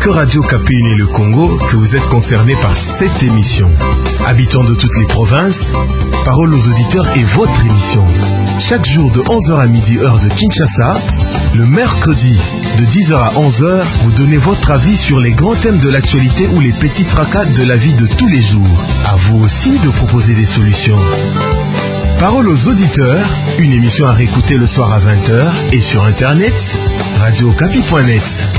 que Radio Okapi unit le Congo que vous êtes concerné par cette émission. Habitants de toutes les provinces, parole aux auditeurs est votre émission. Chaque jour de 11h à midi heure de Kinshasa, le mercredi de 10h à 11h, vous donnez votre avis sur les grands thèmes de l'actualité ou les petits tracas de la vie de tous les jours. À vous aussi de proposer des solutions. Parole aux auditeurs, une émission à réécouter le soir à 20h et sur internet, radiookapi.net.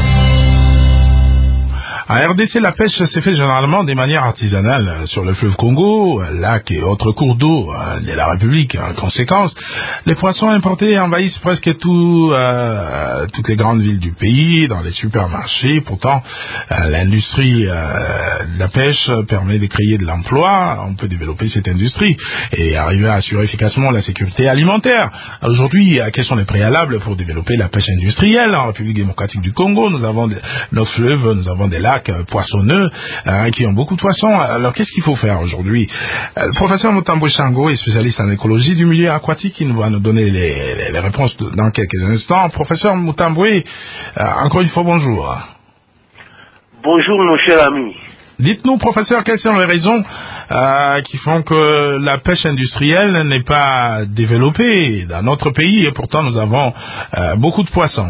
À RDC, la pêche s'est faite généralement de manière artisanale sur le fleuve Congo, lacs et autres cours d'eau de la République. En conséquence, les poissons importés envahissent presque toutes les grandes villes du pays, dans les supermarchés. Pourtant, l'industrie de la pêche permet de créer de l'emploi. On peut développer cette industrie et arriver à assurer efficacement la sécurité alimentaire. Aujourd'hui, quels sont les préalables pour développer la pêche industrielle en République démocratique du Congo? Nous avons nos fleuves, nous avons des lacs poissonneux qui ont beaucoup de poissons. Alors qu'est-ce qu'il faut faire aujourd'hui? Le professeur Mutambwe Shango est spécialiste en écologie du milieu aquatique. Il va nous donner les réponses dans quelques instants. Professeur Mutambwe, encore une fois bonjour. Bonjour mon cher ami. Dites-nous, professeur, quelles sont les raisons qui font que la pêche industrielle n'est pas développée dans notre pays et pourtant nous avons beaucoup de poissons?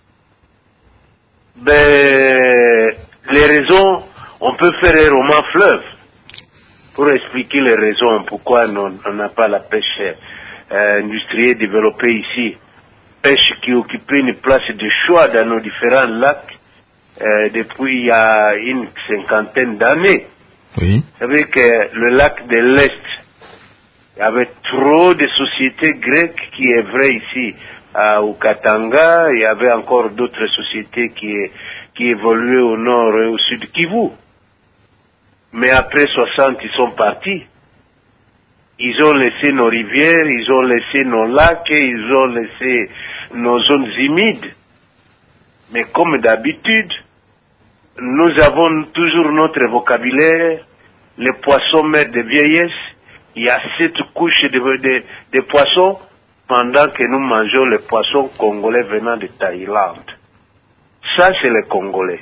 Les raisons, on peut faire un roman fleuve pour expliquer les raisons pourquoi on n'a pas la pêche industrielle développée ici. Pêche qui occupe une place de choix dans nos différents lacs depuis il y a une cinquantaine d'années. Oui. Vous savez que le lac de l'Est, il y avait trop de sociétés grecques qui œuvraient ici. Au Katanga, il y avait encore d'autres sociétés qui évoluaient au nord et au sud Kivu. Mais après 60, ils sont partis. Ils ont laissé nos rivières, ils ont laissé nos lacs, ils ont laissé nos zones humides. Mais comme d'habitude, nous avons toujours notre vocabulaire, les poissons mères de vieillesse. Il y a 7 couches de poissons pendant que nous mangeons les poissons congolais venant de Thaïlande. Ça, c'est les Congolais.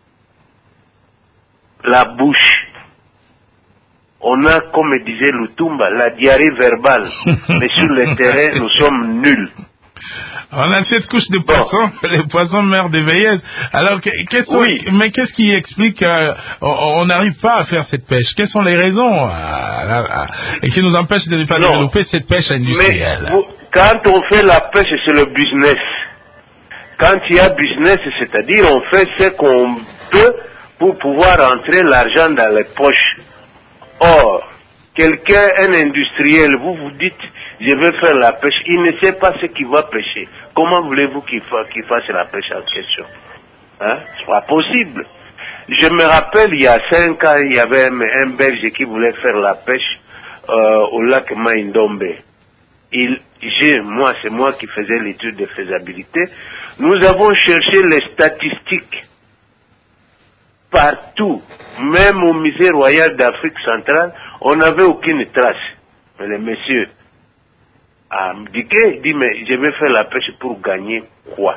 La bouche. On a, comme disait Lutumba, la diarrhée verbale. Mais sur le terrain, nous sommes nuls. On a cette couche de poissons, les poissons mères de vieillesse. Alors, mais qu'est-ce qui explique qu'on n'arrive pas à faire cette pêche? Quelles sont les raisons et qui nous empêchent de ne pas développer cette pêche industrielle? Mais quand on fait la pêche, c'est le business. Quand il y a business, c'est-à-dire on fait ce qu'on peut pour pouvoir entrer l'argent dans les poches. Or, quelqu'un, un industriel, vous dites, je vais faire la pêche, il ne sait pas ce qu'il va pêcher. Comment voulez-vous qu'il fasse la pêche en question? C'est pas possible. Je me rappelle, il y a 5 ans, il y avait un Belge qui voulait faire la pêche au lac Maïndombe. C'est moi qui faisais l'étude de faisabilité. Nous avons cherché les statistiques partout, même au musée royal d'Afrique centrale, on n'avait aucune trace. Mais le monsieur a dit, mais je vais faire la pêche pour gagner quoi?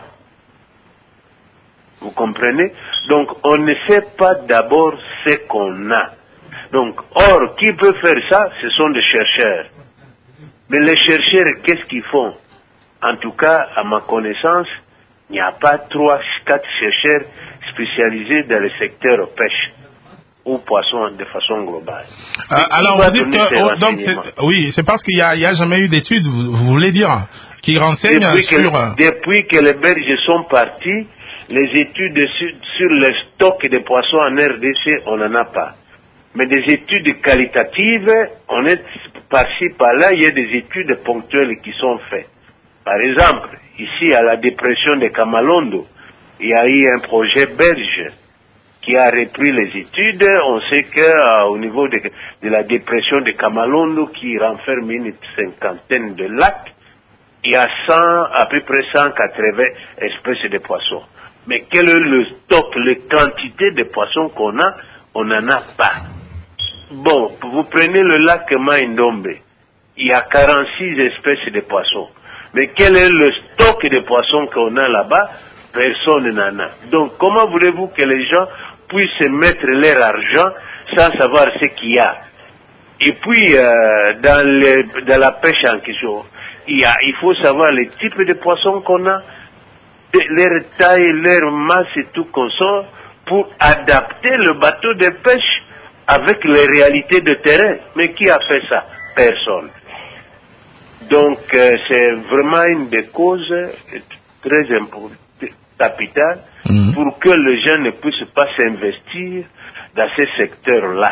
Vous comprenez? Donc, on ne sait pas d'abord ce qu'on a. Donc, or, qui peut faire ça? Ce sont des chercheurs. Mais les chercheurs, qu'est-ce qu'ils font? En tout cas, à ma connaissance, il n'y a pas 3-4 chercheurs spécialisés dans le secteur pêche ou poisson de façon globale. Alors, vous dites que oui, c'est parce qu'il n'y a jamais eu d'études, vous voulez dire, qui renseignent depuis que les Belges sont partis, les études sur les stocks de poissons en RDC, on n'en a pas. Mais des études qualitatives, on est par-ci, par-là, il y a des études ponctuelles qui sont faites. Par exemple, ici à la dépression de Kamalondo, il y a eu un projet belge qui a repris les études. On sait qu'au niveau de la dépression de Kamalondo, qui renferme une cinquantaine de lacs, il y a à peu près 180 espèces de poissons. Mais quel est le stock, les quantités de poissons qu'on a? On n'en a pas. Bon, vous prenez le lac Maïndombe, il y a 46 espèces de poissons. Mais quel est le stock de poissons qu'on a là-bas? Personne n'en a. Donc, comment voulez-vous que les gens puissent mettre leur argent sans savoir ce qu'il y a. Et puis, dans la pêche en question, il faut savoir les types de poissons qu'on a, leur taille, leur masse et tout qu'on sort, pour adapter le bateau de pêche avec les réalités de terrain. Mais qui a fait ça? Personne. Donc, c'est vraiment une des causes très importantes, capitales, pour que les gens ne puissent pas s'investir dans ces secteurs-là.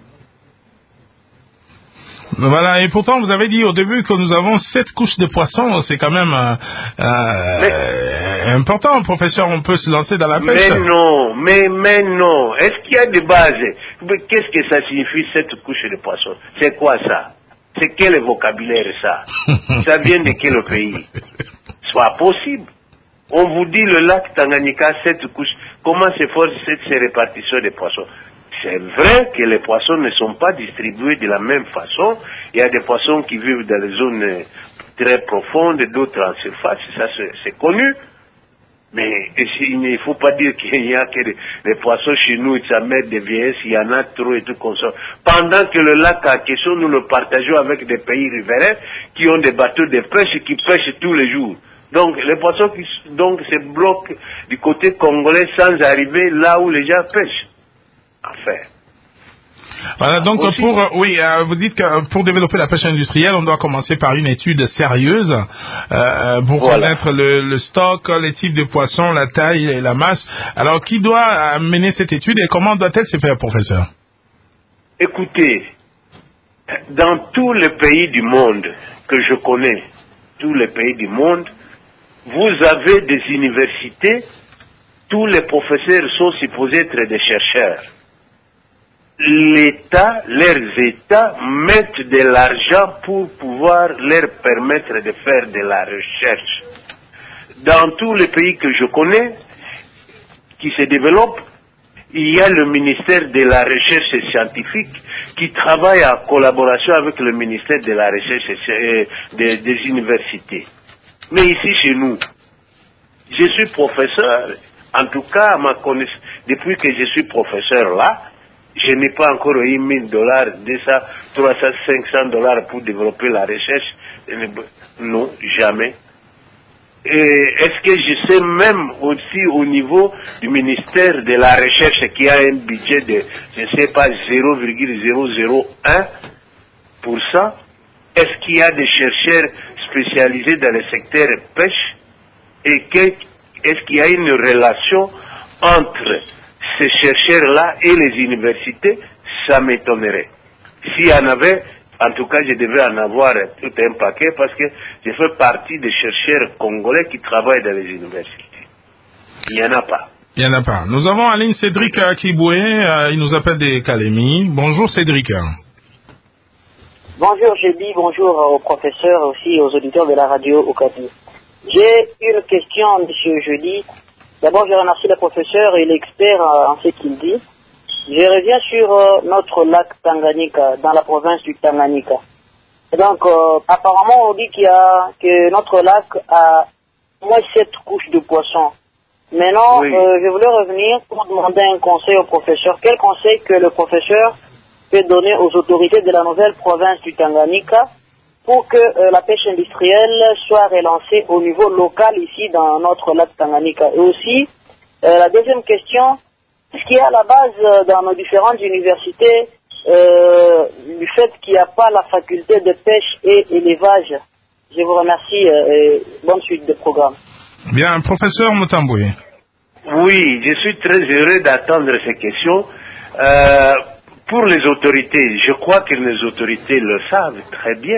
Voilà, et pourtant vous avez dit au début que nous avons 7 couches de poissons, c'est quand même important, professeur, on peut se lancer dans la pêche. Mais non, est-ce qu'il y a des bases? Qu'est-ce que ça signifie 7 couches de poissons? C'est quoi ça? C'est quel vocabulaire ça? Ça vient de quel pays? C'est pas possible. On vous dit le lac Tanganyika, 7 couches, comment se force cette répartition des poissons? C'est vrai que les poissons ne sont pas distribués de la même façon. Il y a des poissons qui vivent dans les zones très profondes, d'autres en surface, ça c'est connu. Mais il ne faut pas dire qu'il y a que les poissons chez nous, ça met des vieillesses, il y en a trop et tout comme ça. Pendant que le lac en question, nous le partageons avec des pays riverains qui ont des bateaux de pêche et qui pêchent tous les jours. Donc les poissons qui se bloquent du côté congolais sans arriver là où les gens pêchent. Enfin. Voilà, donc vous dites que pour développer la pêche industrielle, on doit commencer par une étude sérieuse pour connaître le stock, les types de poissons, la taille et la masse. Alors, qui doit mener cette étude et comment doit-elle se faire, professeur? Écoutez, dans tous les pays du monde que je connais, tous les pays du monde, vous avez des universités, tous les professeurs sont supposés être des chercheurs. Leurs États mettent de l'argent pour pouvoir leur permettre de faire de la recherche. Dans tous les pays que je connais, qui se développent, il y a le ministère de la Recherche scientifique qui travaille en collaboration avec le ministère de la Recherche des universités. Mais ici chez nous, je suis professeur, en tout cas à ma connaissance, depuis que je suis professeur là, je n'ai pas encore eu $1000, 200, 300, $500 pour développer la recherche. Non, jamais. Et est-ce que je sais même aussi au niveau du ministère de la Recherche qui a un budget de, je ne sais pas, 0,001%, est-ce qu'il y a des chercheurs spécialisés dans le secteur pêche? Et est-ce qu'il y a une relation entre ces chercheurs-là et les universités? Ça m'étonnerait. S'il y en avait, en tout cas, je devrais en avoir tout un paquet parce que je fais partie des chercheurs congolais qui travaillent dans les universités. Il n'y en a pas. Il n'y en a pas. Nous avons en ligne Cédric Kiboué, il nous appelle des Calémie. Bonjour Cédric. Bonjour Jeudi, bonjour aux professeurs et aussi aux auditeurs de la radio Okapi. J'ai une question, monsieur Jeudi. D'abord, je remercie le professeur et l'expert en ce qu'il dit. Je reviens sur notre lac Tanganyika, dans la province du Tanganyika. Et donc, apparemment, on dit que notre lac a moins 7 couches de poissons. Maintenant, oui. Je voulais revenir pour demander un conseil au professeur. Quel conseil que le professeur peut donner aux autorités de la nouvelle province du Tanganyika pour que la pêche industrielle soit relancée au niveau local ici dans notre lac Tanganyika? Et aussi, la deuxième question, ce qui est à la base dans nos différentes universités, du fait qu'il n'y a pas la faculté de pêche et élevage. Je vous remercie et bonne suite de programme. Bien, professeur Mutamboué. Oui, je suis très heureux d'attendre ces questions. Pour les autorités, je crois que les autorités le savent très bien.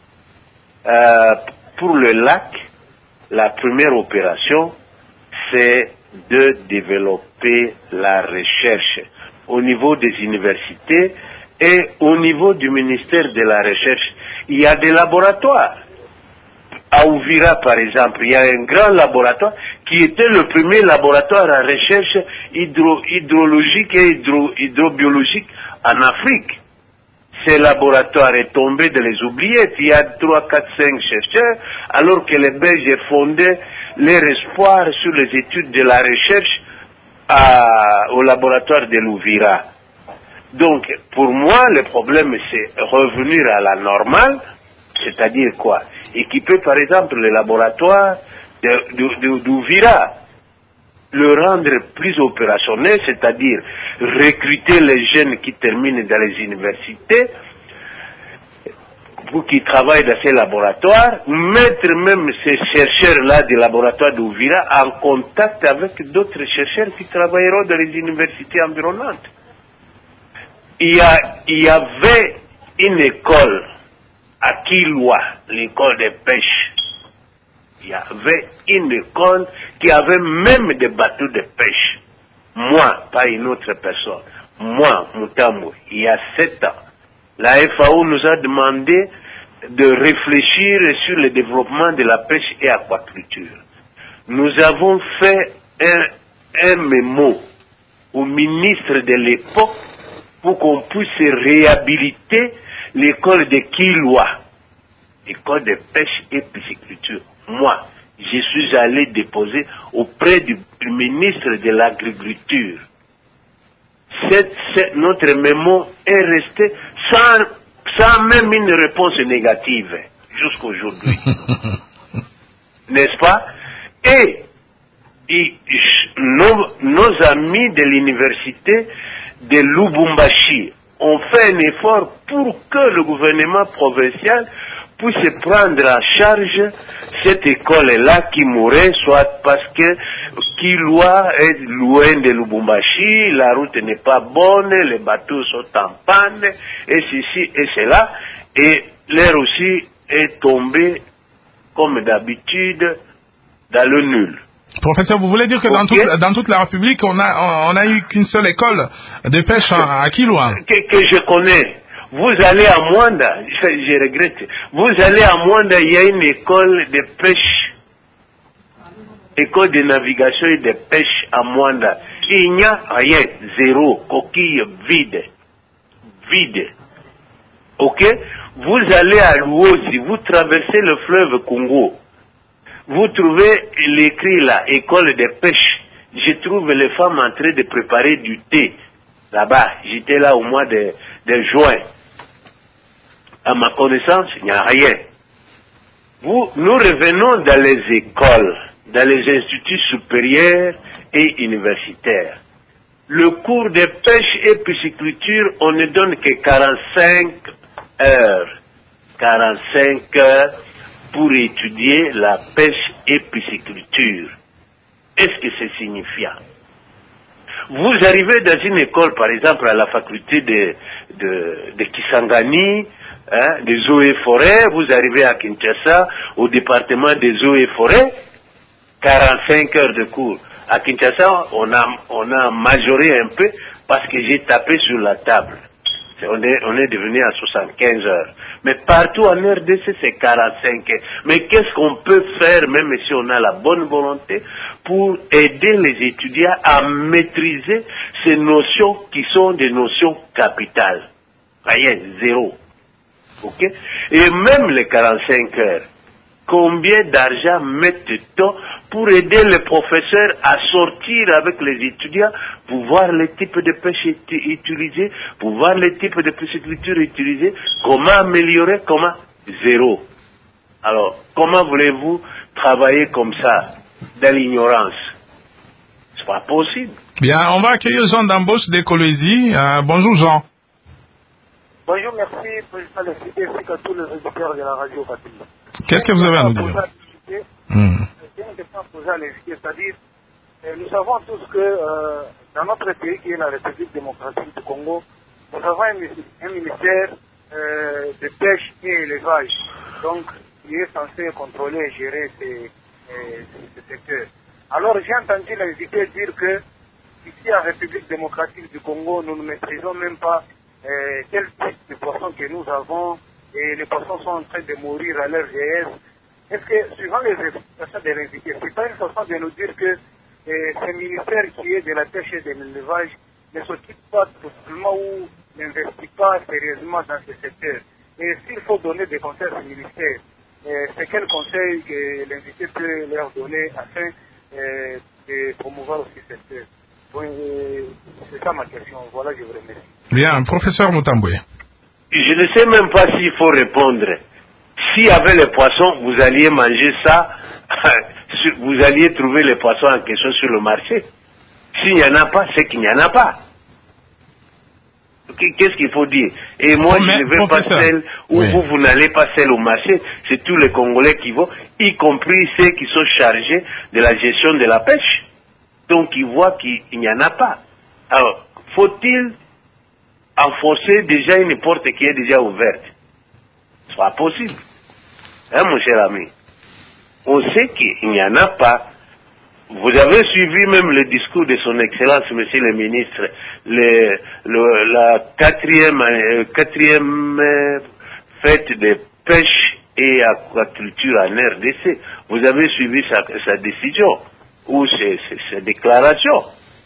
Pour le lac, la première opération, c'est de développer la recherche au niveau des universités et au niveau du ministère de la Recherche. Il y a des laboratoires. À Ouvira, par exemple, il y a un grand laboratoire qui était le premier laboratoire en recherche hydrologique et hydrobiologique en Afrique. Ce laboratoire est tombé dans les oubliettes. Il y a 3, 4, 5 chercheurs, alors que les Belges fondaient leur espoir sur les études de la recherche au laboratoire de l'Ouvira. Donc, pour moi, le problème, c'est revenir à la normale, c'est-à-dire quoi? Équiper, par exemple, le laboratoire d'Ouvira, le rendre plus opérationnel, c'est-à-dire recruter les jeunes qui terminent dans les universités, pour qu'ils travaillent dans ces laboratoires, mettre même ces chercheurs-là des laboratoires d'Ouvira en contact avec d'autres chercheurs qui travailleront dans les universités environnantes. Il y avait une école à Kilwa, l'école de pêche. Il y avait une école qui avait même des bateaux de pêche. Moi, pas une autre personne. Moi, Mutambo, il y a 7 ans, la FAO nous a demandé de réfléchir sur le développement de la pêche et aquaculture. Nous avons fait un mémo au ministre de l'époque pour qu'on puisse réhabiliter l'école de Kilwa, école de pêche et pisciculture. Moi, je suis allé déposer auprès du ministre de l'Agriculture. Notre mémo est resté sans même une réponse négative jusqu'aujourd'hui. N'est-ce pas? Et nos amis de l'université de Lubumbashi ont fait un effort pour que le gouvernement provincial puisse prendre en charge cette école-là qui mourait, soit parce que Kilwa est loin de Lubumbashi, la route n'est pas bonne, les bateaux sont en panne, et ceci et cela, et l'air aussi est tombé, comme d'habitude, dans le nul. Professeur, vous voulez dire que dans toute la République, on a eu qu'une seule école de pêche à Kilwa? Que je connais. Vous allez à Mwanda, je regrette, vous allez à Mwanda, il y a une école de pêche, école de navigation et de pêche à Mwanda. Il n'y a rien, zéro, coquille vide. Ok? Vous allez à Luozi, vous traversez le fleuve Congo. Vous trouvez l'écrit là, école de pêche. Je trouve les femmes en train de préparer du thé. Là-bas, j'étais là au mois de juin. À ma connaissance, il n'y a rien. Nous revenons dans les écoles, dans les instituts supérieurs et universitaires. Le cours de pêche et pisciculture, on ne donne que 45 heures. 45 heures pour étudier la pêche et pisciculture. Est-ce que c'est signifiant? Vous arrivez dans une école, par exemple, à la faculté de Kisangani, des eaux et forêts, vous arrivez à Kinshasa, au département des eaux et forêts, 45 heures de cours. À Kinshasa, on a majoré un peu parce que j'ai tapé sur la table. On est devenu à 75 heures. Mais partout en RDC, c'est 45 heures. Mais qu'est-ce qu'on peut faire, même si on a la bonne volonté, pour aider les étudiants à maîtriser ces notions qui sont des notions capitales? Rien, zéro. Ok? Et même les 45 heures, combien d'argent mettent-on pour aider les professeurs à sortir avec les étudiants pour voir les types de pêche utilisés, pour voir les types de pisciculture utilisés, comment améliorer, comment? Zéro. Alors, comment voulez-vous travailler comme ça, dans l'ignorance? C'est pas possible. Bien, on va accueillir Jean d'Ambauche d'Écologie. Bonjour Jean. Bonjour, merci, président de l'Institut, ainsi qu'à tous les auditeurs de la radio catholique. Qu'est-ce que vous avez à nous dire? C'est une question à poser à l'invité, c'est-à-dire, nous savons tous que dans notre pays, qui est la République démocratique du Congo, nous avons un ministère de pêche et élevage, donc qui est censé contrôler et gérer ces secteurs. Alors j'ai entendu l'invité dire que ici, en République démocratique du Congo, nous ne maîtrisons même pas quel type de poissons que nous avons, et les poissons sont en train de mourir à leur vieillesse. Est-ce que, suivant les explications de l'invité, c'est pas une façon de nous dire que ce ministère qui est de la pêche et de l'élevage ne s'occupe pas totalement ou n'investit pas sérieusement dans ce secteur? Et s'il faut donner des conseils à ce ministère, c'est quel conseil que l'invité peut leur donner afin de promouvoir aussi ce secteur? Oui, c'est ça ma question. Voilà, je vous remercie. Bien, professeur Mutambwe. Je ne sais même pas s'il faut répondre. S'il y avait les poissons, vous alliez manger ça, vous alliez trouver les poissons en question sur le marché. S'il n'y en a pas, c'est qu'il n'y en a pas. Qu'est-ce qu'il faut dire? Et moi, je ne vais pas seul, ou oui. Vous n'allez pas seul au marché. C'est tous les Congolais qui vont, y compris ceux qui sont chargés de la gestion de la pêche. Donc, ils voient qu'il n'y en a pas. Alors, faut-il enfoncer déjà une porte qui est déjà ouverte? C'est pas possible. Hein, mon cher ami? On sait qu'il n'y en a pas. Vous avez suivi même le discours de son Excellence, Monsieur le Ministre, la quatrième fête de pêche et aquaculture en RDC. Vous avez suivi sa décision ou ses déclarations.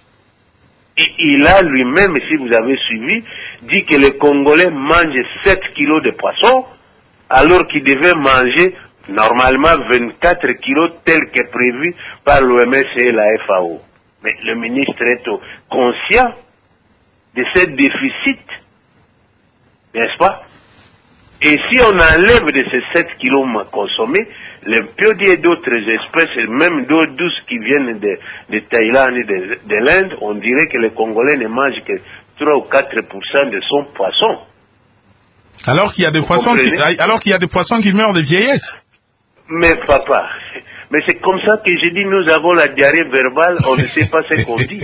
Il a lui-même, si vous avez suivi, dit que les Congolais mangent 7 kilos de poissons alors qu'ils devaient manger normalement 24 kilos tel que prévu par l'OMS et la FAO. Mais le ministre est conscient de ce déficit, n'est-ce pas? Et si on enlève de ces 7 kilos consommés, les piodiers d'autres espèces, même d'eau douce qui viennent de Thaïlande et de l'Inde, on dirait que les Congolais ne mangent que 3 ou 4% de son poisson. Alors qu'il y a des poissons qui meurent de vieillesse. Mais papa, mais c'est comme ça que j'ai dit, nous avons la diarrhée verbale, on ne sait pas ce qu'on dit.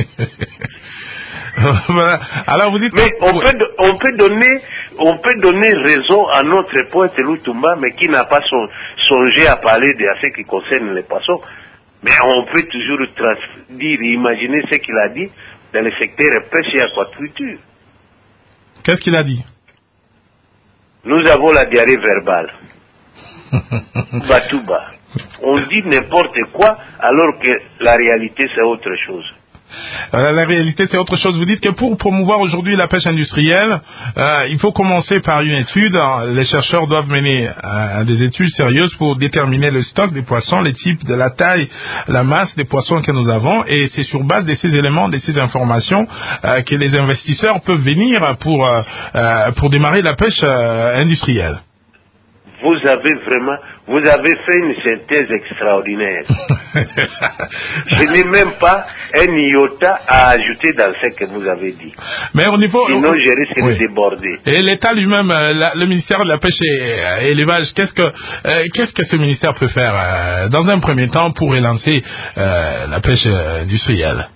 Voilà. Alors vous dites. Mais on peut donner raison à notre poète Lutumba, mais qui n'a pas songé à parler de ce qui concerne les poissons. Mais on peut toujours imaginer ce qu'il a dit dans le secteur pêche et aquaculture. Qu'est-ce qu'il a dit? Nous avons la diarrhée verbale. Batouba. On dit n'importe quoi alors que la réalité c'est autre chose. La réalité, c'est autre chose. Vous dites que pour promouvoir aujourd'hui la pêche industrielle, il faut commencer par une étude. Les chercheurs doivent mener des études sérieuses pour déterminer le stock des poissons, les types, de la taille, la masse des poissons que nous avons. Et c'est sur base de ces éléments, de ces informations, que les investisseurs peuvent venir pour démarrer la pêche industrielle. Vous avez fait une synthèse extraordinaire. Je n'ai même pas un iota à ajouter dans ce que vous avez dit. Mais au niveau, sinon, je risque de déborder. Et l'État lui-même, le ministère de la Pêche et élevage, qu'est-ce que ce ministère peut faire dans un premier temps pour relancer la pêche industrielle?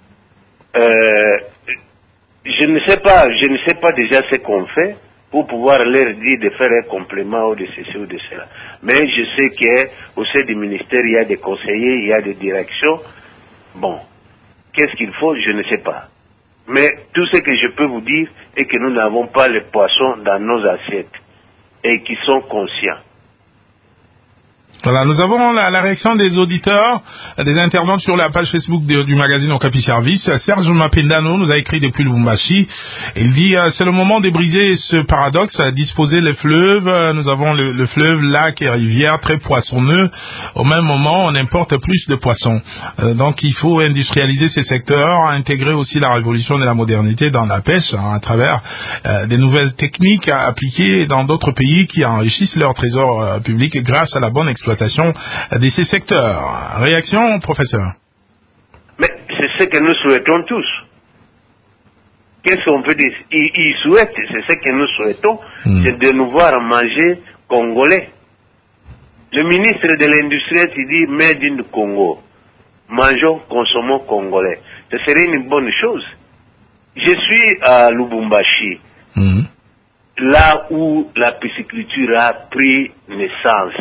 Je ne sais pas déjà ce qu'on fait pour pouvoir leur dire de faire un complément ou de ceci ou de cela. Mais je sais qu'au sein du ministère, il y a des conseillers, il y a des directions. Bon, qu'est-ce qu'il faut, je ne sais pas. Mais tout ce que je peux vous dire est que nous n'avons pas les poissons dans nos assiettes et qui sont conscients. Voilà, nous avons la réaction des auditeurs, des internautes sur la page Facebook du magazine Okapi Service. Serge Mapendano nous a écrit depuis Lubumbashi. Il dit c'est le moment de briser ce paradoxe, disposer les fleuves. Nous avons le fleuve, lac et rivière très poissonneux. Au même moment, on importe plus de poissons. Donc il faut industrialiser ces secteurs, intégrer aussi la révolution de la modernité dans la pêche à travers des nouvelles techniques appliquées dans d'autres pays qui enrichissent leur trésor public grâce à la bonne exploitation de ces secteurs. Réaction, professeur? Mais c'est ce que nous souhaitons tous. Qu'est-ce qu'on peut dire? Ils souhaitent, c'est ce que nous souhaitons, c'est de nous voir manger congolais. Le ministre de l'Industrie dit Made in Congo. Mangeons, consommons congolais. Ce serait une bonne chose. Je suis à Lubumbashi, là où la pisciculture a pris naissance.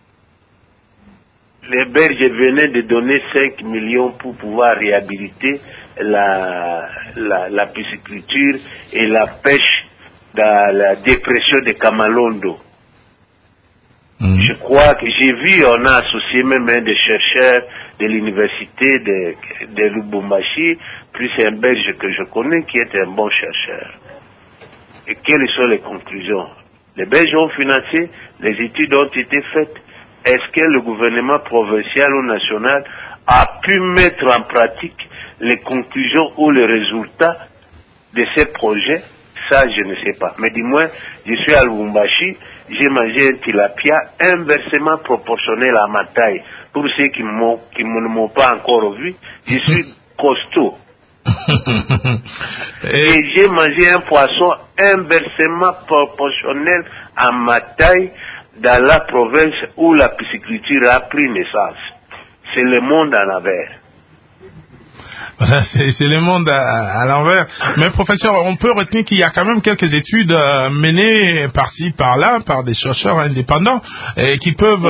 Les Belges venaient de donner 5 millions pour pouvoir réhabiliter la pisciculture et la pêche dans la dépression de Kamalondo. Je crois que j'ai vu, on a associé même un des chercheurs de l'université de Lubumbashi, plus un Belge que je connais qui est un bon chercheur. Et quelles sont les conclusions? Les Belges ont financé, les études ont été faites. Est-ce que le gouvernement provincial ou national a pu mettre en pratique les conclusions ou les résultats de ces projets, ça je ne sais pas. Mais du moins, je suis à Lubumbashi, j'ai mangé un tilapia inversement proportionnel à ma taille. Pour ceux qui ne m'ont pas encore vu, je suis costaud. Et j'ai mangé un poisson inversement proportionnel à ma taille dans la province où la pisciculture a pris naissance. C'est le monde à l'envers. Voilà, c'est le monde à l'envers. Mais professeur, on peut retenir qu'il y a quand même quelques études menées par-ci, par-là, par des chercheurs indépendants et qui peuvent...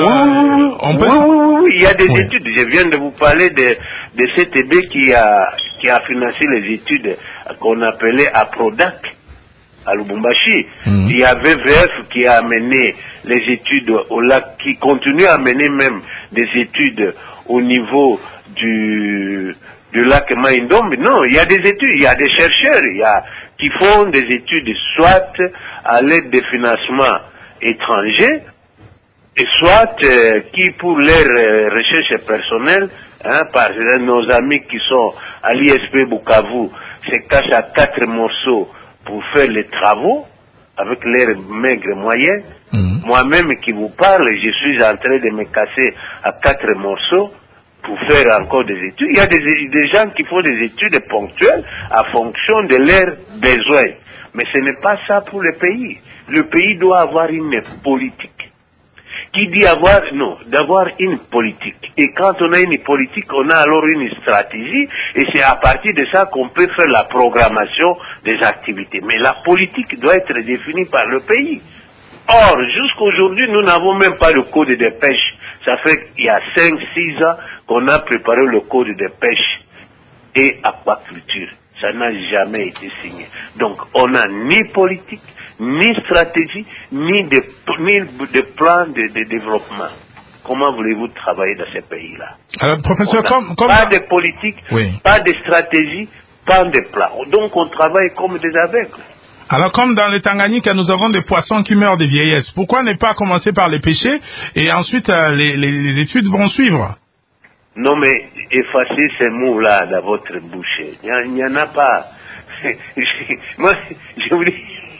Oui, il y a des études. Je viens de vous parler de CTB qui a financé les études qu'on appelait APRODAC à Lubumbashi. Il y a VVF qui a mené les études au lac, qui continue à mener même des études au niveau du lac Maïndombe. Non, il y a des études, il y a des chercheurs qui font des études soit à l'aide des financements étrangers, et soit qui pour leurs recherches personnelles, par exemple nos amis qui sont à l'ISP Bukavu se cachent à 4 morceaux pour faire les travaux avec leurs maigres moyens. Moi-même qui vous parle, je suis en train de me casser à 4 morceaux pour faire encore des études. Il y a des gens qui font des études ponctuelles en fonction de leurs besoins. Mais ce n'est pas ça pour le pays. Le pays doit avoir une politique. Qui dit d'avoir une politique. Et quand on a une politique, on a alors une stratégie, et c'est à partir de ça qu'on peut faire la programmation des activités. Mais la politique doit être définie par le pays. Or, jusqu'aujourd'hui, nous n'avons même pas le code de pêche. Ça fait qu'il y a 5-6 ans qu'on a préparé le code de pêche et aquaculture. Ça n'a jamais été signé. Donc, on n'a ni politique, ni stratégie, ni de plan de développement. Comment voulez-vous travailler dans ces pays-là? Alors, professeur, pas de politique, pas de stratégie, pas de plan. Donc, on travaille comme des aveugles. Alors, comme dans le Tanganyika, nous avons des poissons qui meurent de vieillesse. Pourquoi ne pas commencer par les pêcher et ensuite les études vont suivre? Non, mais effacez ces mots-là dans votre bouche. Il n'y en a pas. Moi, je vous dis,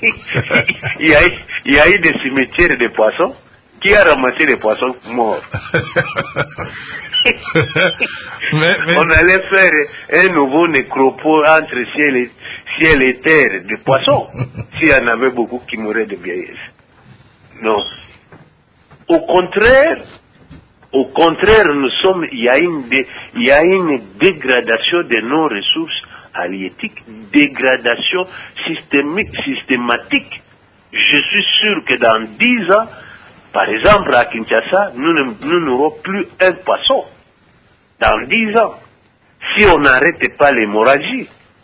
il y a eu des cimetières de poissons. Qui a ramassé les poissons morts? On allait faire un nouveau nécropole entre ciel et terre de poissons. S'il y en avait beaucoup qui mouraient de vieillesse. Non. Au contraire, il y a une dégradation de nos ressources halieutiques, dégradation systématique. Je suis sûr que dans 10 ans, par exemple à Kinshasa, nous n'aurons plus un poisson. Dans 10 ans, si on n'arrête pas l'hémorragie.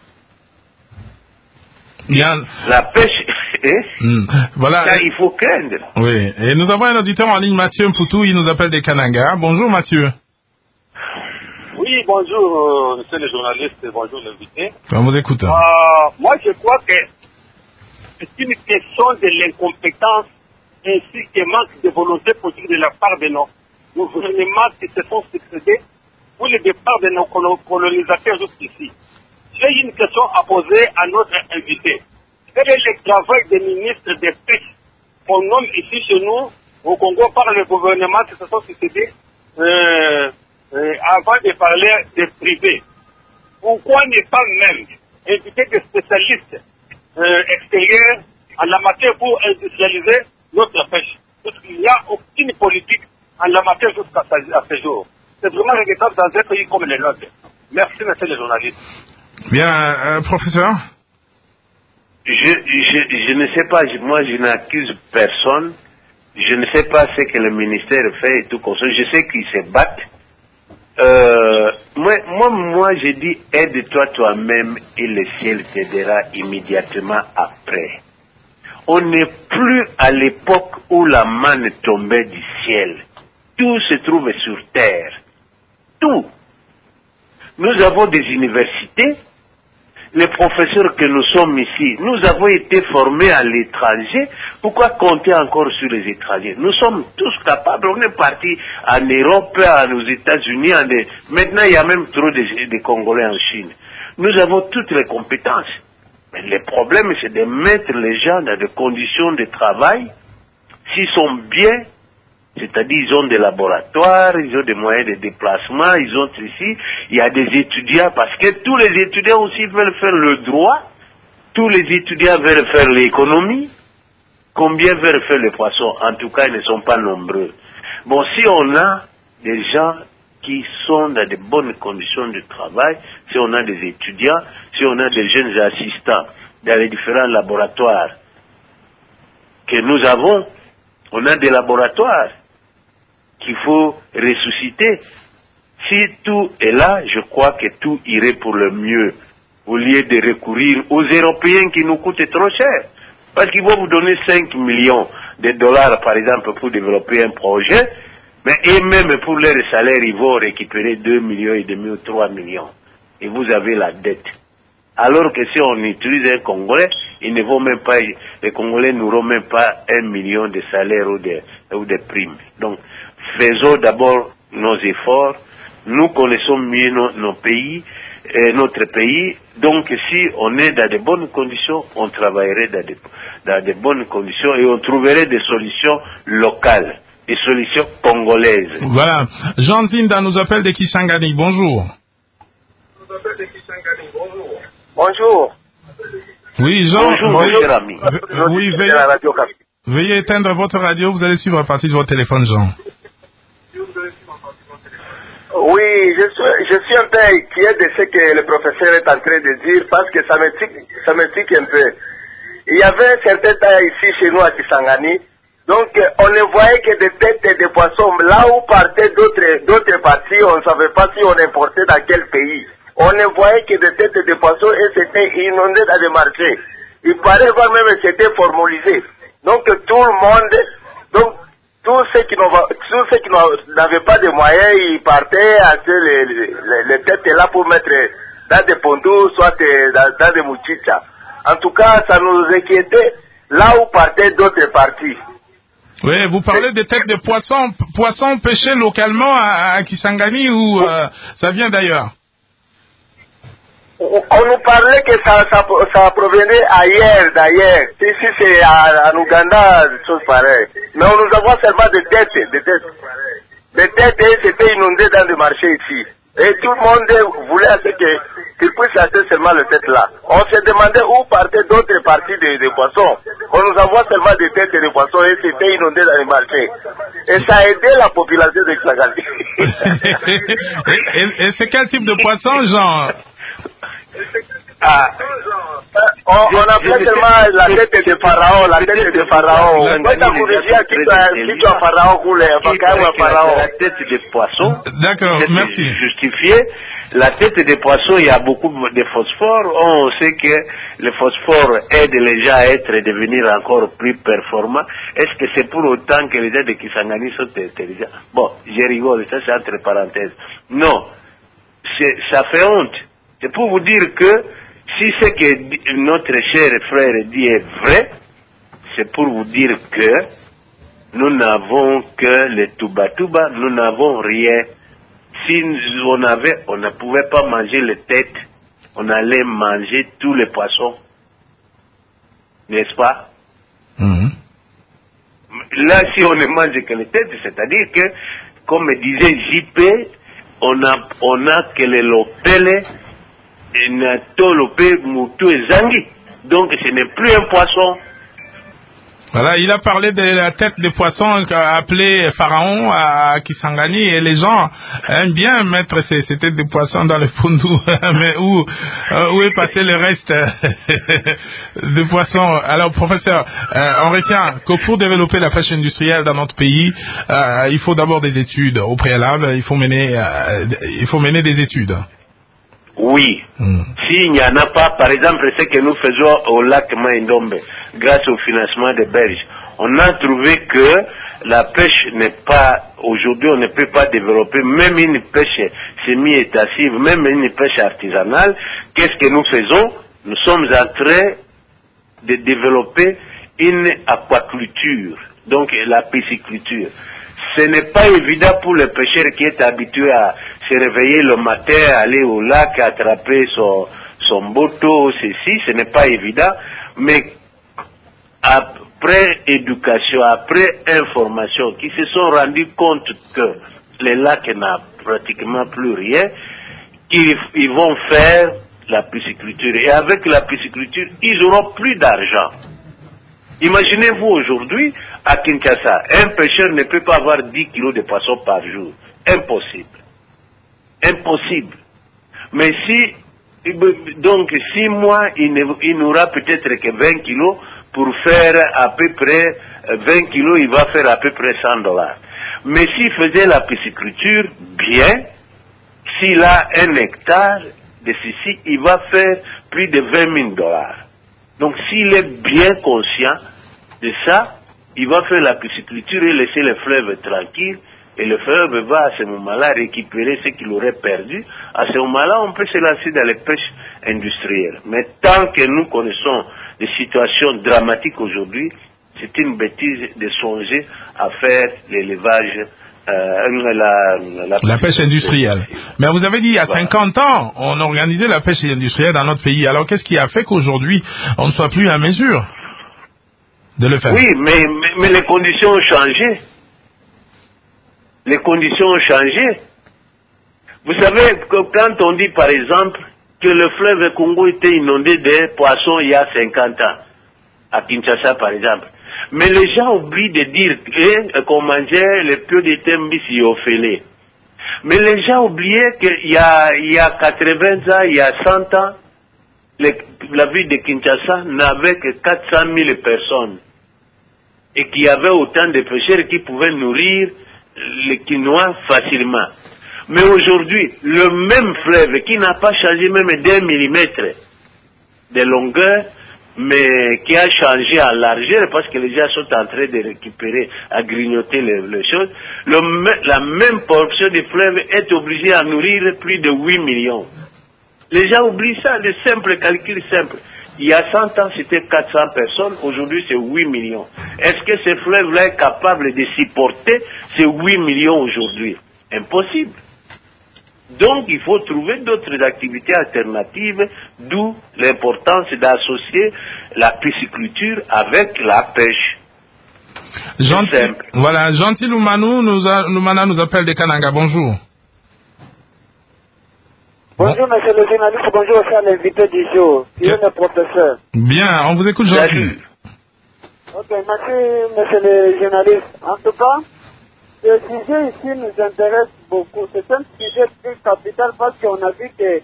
La pêche, voilà. Ça, il faut craindre. Oui, et nous avons un auditeur en ligne, Mathieu Mpoutou, il nous appelle des Kananga. Bonjour Mathieu. Oui, bonjour monsieur le journaliste, bonjour l'invité. On vous écoute. Moi je crois que c'est une question de l'incompétence ainsi que manque de volonté politique de la part de nos gouvernements qui se sont succédés pour le départ de nos colonisateurs jusqu'ici. J'ai une question à poser à notre invité. Quel est le travail des ministres des pêches qu'on nomme ici chez nous, au Congo, par le gouvernement qui se sont succédés avant de parler des privés? Pourquoi ne pas même inviter des spécialistes extérieurs en la matière pour industrialiser notre pêche? Parce qu'il n'y a aucune politique en la matière jusqu'à ce jour. C'est vraiment regrettable dans un pays comme le nôtre. Merci, monsieur le journaliste. Bien, professeur. Je ne sais pas, moi je n'accuse personne. Je ne sais pas ce que le ministère fait et tout comme ça. Je sais qu'ils se battent. Moi, je dis aide-toi toi-même et le ciel t'aidera immédiatement après. On n'est plus à l'époque où la manne tombait du ciel. Tout se trouve sur terre. Tout. Nous avons des universités. les professeurs que nous sommes ici, nous avons été formés à l'étranger. Pourquoi compter encore sur les étrangers? Nous sommes tous capables. On est partis en Europe, aux États-Unis. Maintenant, il y a même trop de Congolais en Chine. Nous avons toutes les compétences. Mais le problème, c'est de mettre les gens dans des conditions de travail. S'ils sont bien, c'est-à-dire ils ont des laboratoires, ils ont des moyens de déplacement, ils ont ici, il y a des étudiants, parce que tous les étudiants aussi veulent faire le droit, tous les étudiants veulent faire l'économie, combien veulent faire les poissons? En tout cas, ils ne sont pas nombreux. Bon, si on a des gens qui sont dans de bonnes conditions de travail, si on a des étudiants, si on a des jeunes assistants dans les différents laboratoires que nous avons, on a des laboratoires qu'il faut ressusciter. Si tout est là, je crois que tout irait pour le mieux, au lieu de recourir aux Européens qui nous coûtent trop cher. Parce qu'ils vont vous donner 5 millions de dollars, par exemple, pour développer un projet, mais eux-mêmes, pour leur salaire, ils vont récupérer 2,5 millions ou 3 millions. Et vous avez la dette. Alors que si on utilise un Congolais, ils ne vont même pas, les Congolais n'auront même pas 1 million de salaires ou de primes. Donc, faisons d'abord nos efforts. Nous connaissons mieux nos pays, notre pays. Donc, si on est dans de bonnes conditions, on travaillerait dans de bonnes conditions et on trouverait des solutions locales, des solutions congolaises. Voilà. Jean Zinda nous appelle de Kisangani. Bonjour. Bonjour. Oui, Jean. Bonjour, cher ami. Oui, veuillez éteindre votre radio. Vous allez suivre à partir de votre téléphone, Jean. Oui, je suis un peu inquiet de ce que le professeur est en train de dire parce que ça me tique un peu. Il y avait un certain temps ici chez nous à Kisangani, donc on ne voyait que des têtes et des poissons. Là où partaient d'autres parties, on ne savait pas si on importait dans quel pays. On ne voyait que des têtes et des poissons et c'était inondé dans les marchés. Il paraît voir même que c'était formalisé. Donc tout le monde, donc tous ceux qui n'avaient pas de moyens, ils partaient acheter les têtes là pour mettre dans des pondous, soit dans des mouchichas. En tout cas, ça nous inquiétait là où partaient d'autres parties. Oui, vous parlez des têtes de poissons pêchés localement à Kisangani ou ça vient d'ailleurs? On nous parlait que ça provenait d'ailleurs. Ici, c'est en Ouganda, des choses pareilles. Mais on nous envoie seulement des têtes. Des têtes, et c'était inondé dans le marché ici. Et tout le monde voulait qu'ils puissent acheter seulement les têtes là. On se demandait où partaient d'autres parties des poissons. On nous envoie seulement des têtes et des poissons et c'était inondé dans le marché. Et ça a aidé la population de Kisangani. Et c'est quel type de poisson, Jean? On appelle seulement la tête de pharaon, la tête de pharaon. La tête de poisson. D'accord, merci. Justifié. La tête de poisson, il y a beaucoup de phosphore. On sait que le phosphore aide les gens à devenir encore plus performants. Est-ce que c'est pour autant que les gens de Kisangani sont intelligents? Bon, je rigole, ça c'est entre parenthèses. Non, ça fait honte. C'est pour vous dire que si ce que notre cher frère dit est vrai, c'est pour vous dire que nous n'avons que le tuba-tuba, nous n'avons rien. Si on avait, on ne pouvait pas manger les têtes, on allait manger tous les poissons. N'est-ce pas? Là, si on ne mange que les têtes, c'est-à-dire que, comme disait JP, on a que les lopele, donc ce n'est plus un poisson. Voilà, il a parlé de la tête de poisson appelée pharaon à Kisangani et les gens aiment bien mettre ces têtes de poisson dans le fondou. Mais où est passé le reste de poissons? Alors, professeur, on retient que pour développer la pêche industrielle dans notre pays, il faut d'abord des études au préalable. Il faut mener des études. Oui. S'il n'y en a pas, par exemple, ce que nous faisons au lac Maïndombe, grâce au financement des berges, on a trouvé que la pêche n'est pas, aujourd'hui on ne peut pas développer, même une pêche semi-étative, même une pêche artisanale. Qu'est-ce que nous faisons? nous sommes en train de développer une aquaculture, donc la pisciculture. Ce n'est pas évident pour le pêcheur qui est habitué à se réveiller le matin, aller au lac, attraper son bateau, ceci, ce n'est pas évident, mais après éducation, après information, qui se sont rendus compte que les lacs n'ont pratiquement plus rien, qu'ils vont faire la pisciculture. Et avec la pisciculture, ils n'auront plus d'argent. Imaginez-vous aujourd'hui, à Kinshasa, un pêcheur ne peut pas avoir 10 kilos de poissons par jour. Impossible. Impossible. Mais donc 6 mois, il n'aura peut-être que 20 kilos pour faire à peu près 20 kilos, il va faire à peu près $100. Mais s'il faisait la pisciculture bien, s'il a 1 hectare de ceci, il va faire plus de $20,000. Donc s'il est bien conscient de ça, il va faire la pisciculture et laisser le fleuve tranquille, et le fleuve va à ce moment-là récupérer ce qu'il aurait perdu. À ce moment-là, on peut se lancer dans les pêches industrielles. Mais tant que nous connaissons des situations dramatiques aujourd'hui, c'est une bêtise de songer à faire l'élevage, la pêche industrielle. Mais vous avez dit, il y a 50 ans, on organisait la pêche industrielle dans notre pays. Alors, qu'est-ce qui a fait qu'aujourd'hui, on ne soit plus à mesure de le faire? Oui, mais les conditions ont changé. Les conditions ont changé. Vous savez que quand on dit, par exemple, que le fleuve Congo était inondé de poissons il y a 50 ans, à Kinshasa, par exemple. Mais les gens oublient de dire qu'on mangeait le pied de Tembisi au fêlé. Mais les gens oubliaient qu'il y a 80 ans, il y a 100 ans, la ville de Kinshasa n'avait que 400 000 personnes. Et qu'il y avait autant de pêcheurs qui pouvaient nourrir les Quinois facilement. Mais aujourd'hui, le même fleuve qui n'a pas changé même d'1 millimètre de longueur, mais qui a changé en largeur parce que les gens sont en train de récupérer, à grignoter les choses, la même portion du fleuve est obligée à nourrir plus de 8 millions. Les gens oublient ça, le simple calcul simple. Il y a 100 ans, c'était 400 personnes, aujourd'hui c'est 8 millions. Est-ce que ce fleuve-là est capable de supporter ces 8 millions aujourd'hui? Impossible. Donc, il faut trouver d'autres activités alternatives, d'où l'importance d'associer la pisciculture avec la pêche. Voilà, Gentil Lumana nous appelle de Kananga. Bonjour. Bonjour, monsieur le journaliste. Bonjour aussi à l'invité du jour, qui est le professeur. Bien, on vous écoute, Gentil. Ok, merci, monsieur le journaliste. En tout cas, ce sujet ici nous intéresse beaucoup. C'est un sujet très capital parce qu'on a vu que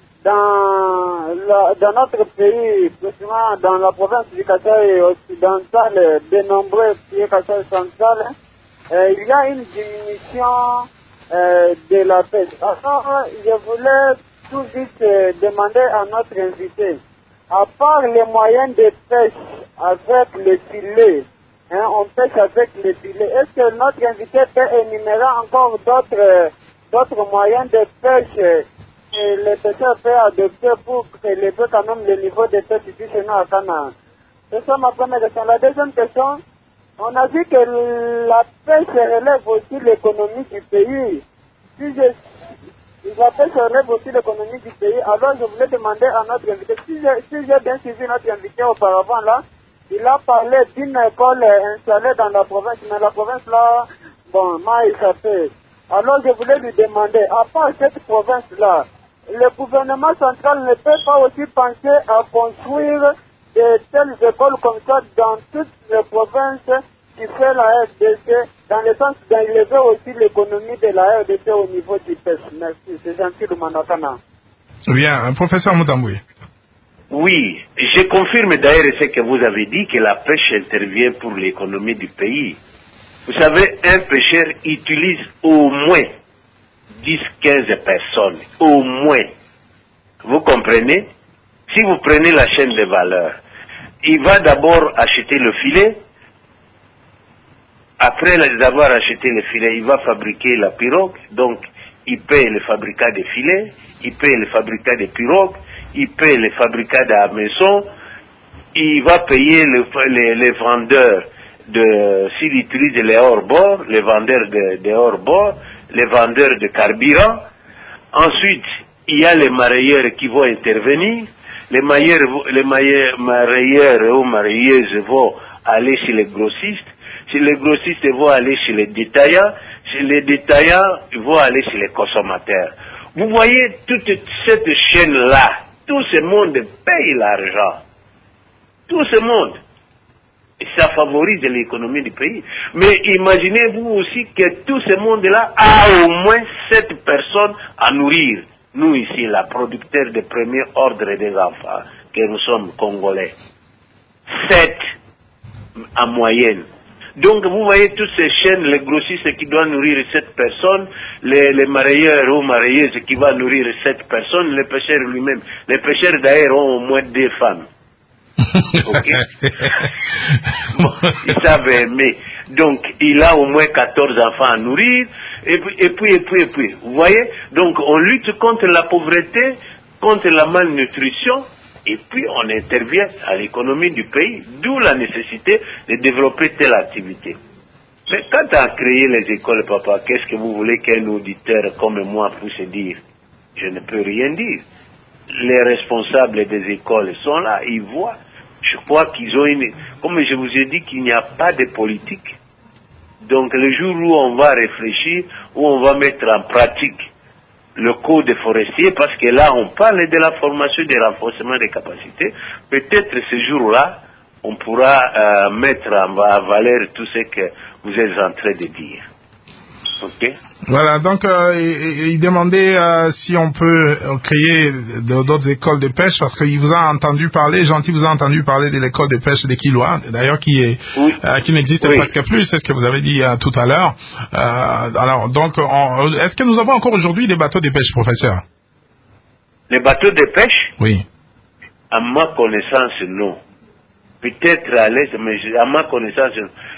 dans notre pays, précisément dans la province du Kasaï occidental, de nombreux pays Kasaï central, il y a une diminution de la pêche. Alors, je voulais tout vite demander à notre invité, à part les moyens de pêche avec le filet, on pêche avec le filet, est-ce que notre invité peut énumérer encore d'autres moyens de pêche que les pêcheurs peuvent adopter pour élever quand même le niveau de pêche ici chez nous à Cana? C'est ça ma première question. La deuxième question, on a vu que la pêche relève aussi l'économie du pays. Si la pêche relève aussi l'économie du pays, alors je voulais demander à notre invité, si j'ai bien suivi notre invité auparavant là, il a parlé d'une école installée dans la province, mais la province là, bon, m'a échappé. Alors je voulais lui demander, à part cette province là, le gouvernement central ne peut pas aussi penser à construire de telles écoles comme ça dans toutes les provinces qui fait la RDC, dans le sens d'élever aussi l'économie de la RDC au niveau du pêche. Merci, c'est gentil de Manakana. Bien, professeur Moutamboué. Oui, je confirme d'ailleurs ce que vous avez dit, que la pêche intervient pour l'économie du pays. Vous savez, un pêcheur utilise au moins 10-15 personnes, au moins. Vous comprenez? Si vous prenez la chaîne de valeur, il va d'abord acheter le filet. Après avoir acheté le filet, il va fabriquer la pirogue. Donc, il paye le fabricant des filets, il paye le fabricant des pirogues, il paie les fabricants de la maison, il va payer les vendeurs s'il utilise les hors-bord, les vendeurs de hors-bord, les vendeurs de carburant. Ensuite, il y a les marailleurs qui vont intervenir. Les marailleurs ou marailleuses vont aller chez les grossistes. Chez les grossistes, ils vont aller chez les détaillants. Chez les détaillants, ils vont aller chez les consommateurs. Vous voyez toute cette chaîne-là. Tout ce monde paye l'argent. Tout ce monde. Et ça favorise l'économie du pays. Mais imaginez-vous aussi que tout ce monde-là a au moins 7 personnes à nourrir. Nous ici, la producteur de premier ordre des enfants, que nous sommes Congolais. 7 en moyenne. Donc vous voyez toutes ces chaînes, les grossistes qui doivent nourrir 7 personnes, les marailleurs ou marailleuses qui vont nourrir 7 personnes, les pêcheurs lui-même. Les pêcheurs d'ailleurs ont au moins 2 femmes. Okay. Bon, ils savent aimer. Donc il a au moins 14 enfants à nourrir, et puis. Vous voyez? Donc on lutte contre la pauvreté, contre la malnutrition, et puis on intervient à l'économie du pays, d'où la nécessité de développer telle activité. Mais quand on a créé les écoles, papa, qu'est-ce que vous voulez qu'un auditeur comme moi puisse dire? Je ne peux rien dire. Les responsables des écoles sont là, ils voient. Je crois qu'ils ont comme je vous ai dit qu'il n'y a pas de politique. Donc le jour où on va réfléchir, où on va mettre en pratique le code forestier, parce que là on parle de la formation, du renforcement des capacités, peut-être ce jour-là, on pourra mettre en valeur tout ce que vous êtes en train de dire. Ok? Voilà, donc il demandait si on peut créer d'autres écoles de pêche, parce qu'il vous a entendu parler, Gentil vous a entendu parler de l'école de pêche de Kilwa, d'ailleurs qui n'existe presque plus, c'est ce que vous avez dit tout à l'heure. Alors, donc, est-ce que nous avons encore aujourd'hui des bateaux de pêche, professeur? Les bateaux de pêche? Oui. À ma connaissance, non. Peut-être à l'est, mais à ma connaissance,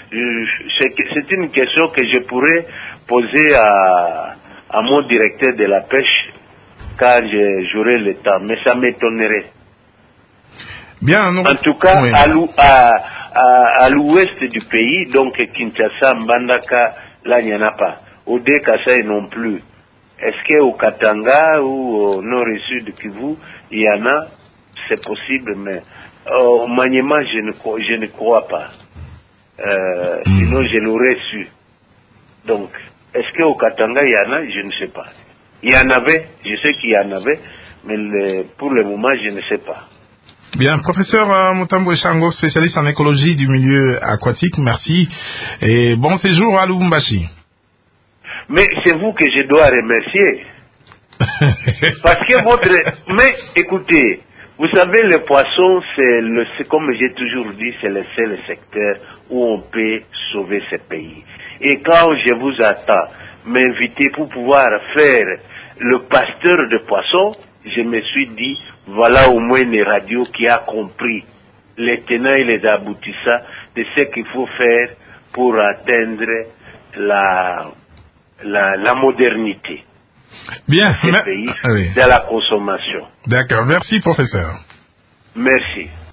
c'est une question que je pourrais poser à mon directeur de la pêche quand j'aurai le temps, mais ça m'étonnerait. Bien, en tout cas, oui. À l'ouest du pays, donc Kinshasa, Mbandaka, là il n'y en a pas. Au Dekasai non plus. Est-ce qu'au Katanga ou au nord et sud de Kivu, il y en a? C'est possible, mais au Maniema, je ne crois pas. Sinon, je l'aurais su. Donc, est-ce qu'au Katanga, il y en a? Je ne sais pas. Il y en avait, je sais qu'il y en avait, mais pour le moment, je ne sais pas. Bien, professeur Mutambo Shango, spécialiste en écologie du milieu aquatique, merci. Et bon séjour à Lubumbashi. Mais c'est vous que je dois remercier. Parce que Mais écoutez, vous savez, le poisson, c'est comme j'ai toujours dit, c'est le seul secteur où on peut sauver ce pays. Et quand je vous attends m'inviter pour pouvoir faire le pasteur de poissons, je me suis dit, voilà au moins une radio qui a compris les tenants et les aboutissants de ce qu'il faut faire pour atteindre la modernité. Bien, de ce pays, de la consommation. D'accord, merci professeur. Merci.